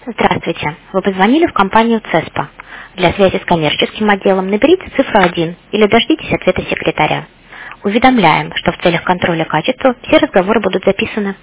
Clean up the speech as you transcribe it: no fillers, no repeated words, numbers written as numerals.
Здравствуйте. Вы позвонили в компанию ЦЕСПА. Для связи с коммерческим отделом наберите цифру 1 или дождитесь ответа секретаря. Уведомляем, что в целях контроля качества все разговоры будут записаны.